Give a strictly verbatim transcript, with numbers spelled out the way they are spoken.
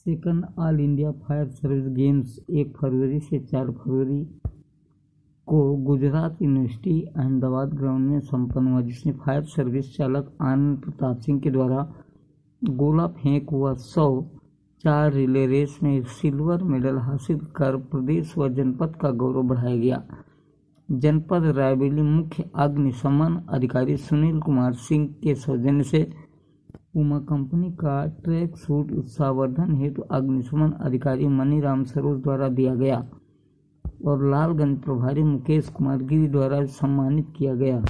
Second all India fire service games एक फरवरी से चार फरवरी को गुजरात यूनिवर्सिटी अहमदाबाद ग्राउंड में संपन्न हुआ, जिसमें फायर सर्विस चालक आनंद प्रताप सिंह के द्वारा गोला फेंक व सौ चार रिले रेस में सिल्वर मेडल हासिल कर प्रदेश व जनपद का गौरव बढ़ाया गया। जनपद रायबरेली मुख्य अग्निशमन अधिकारी सुनील कुमार सिंह के सौजन्य से पुमा कंपनी का ट्रैक सूट उत्साहवर्धन हेतु अग्निशमन अधिकारी मनीराम सरोज द्वारा दिया गया और लालगंज प्रभारी मुकेश कुमार गिरी द्वारा सम्मानित किया गया।